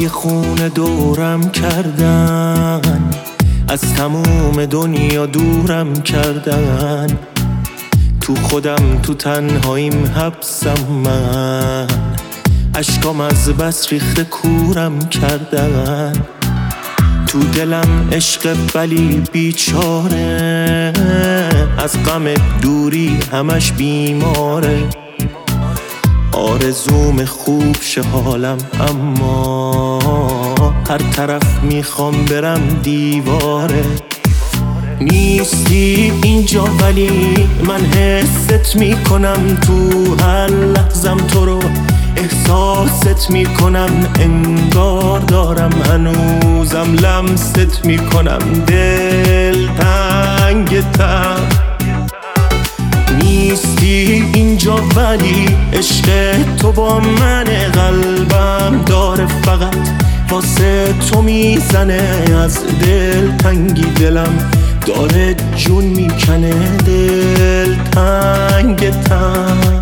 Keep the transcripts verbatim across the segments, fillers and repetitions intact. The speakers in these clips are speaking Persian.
خونه دورم کردن، از تموم دنیا دورم کردن، تو خودم تو تنهاییم حبسم من، اشکام از بس ریخته کورم کردن، تو دلم عشق ولی بیچاره، از غم دوری همش بیماره، آرزوم خوب شه حالم اما هر طرف میخوام برم دیواره. نیستی اینجا ولی من حست میکنم، تو هر لحظم تو رو احساست میکنم، انگار دارم هنوزم لمست میکنم، دل تنگ تر. نیستی اینجا ولی عشق تو با من، قلبم داره فقط واسه تو میزنه، از دل تنگی دلم داره جون میکنه، دل تنگ تر.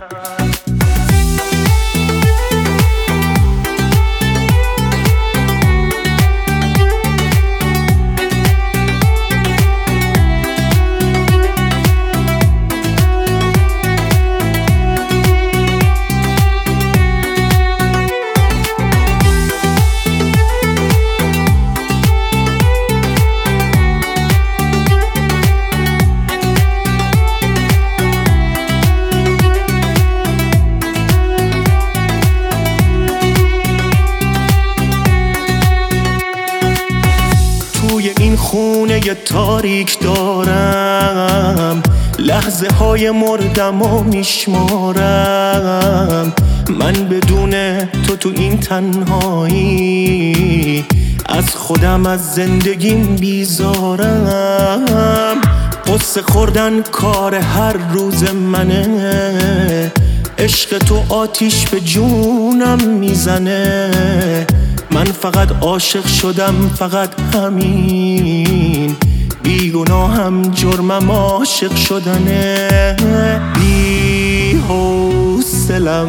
این خونه ی تاریک دارم، لحظه های مردم و میشمارم، من بدون تو تو این تنهایی از خودم از زندگیم بیزارم، قصه خوردن کار هر روز منه، عشق تو آتیش به جونم میزنه، من فقط عاشق شدم فقط همین، بیگناهم جرمم عاشق شدنه، بی حوصلم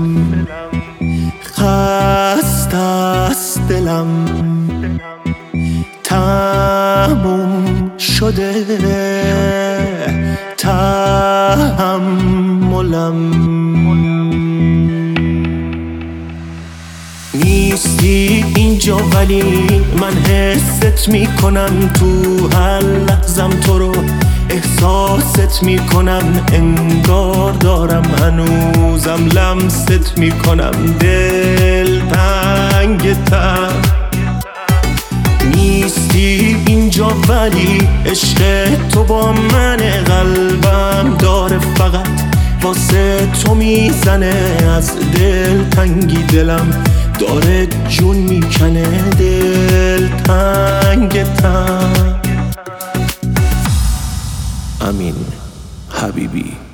خسته است دلم، تموم شده تحملم. نیستی اینجا ولی من حست میکنم، تو هر لحظم تو رو احساست میکنم، انگار دارم هنوزم لمست میکنم، دل تنگ تر. نیستی اینجا ولی عشق تو با من، قلبم داره فقط واسه تو میزنه، از دل تنگی دلم داره جون میکنه، دل تنگ تر. امین حبیبی.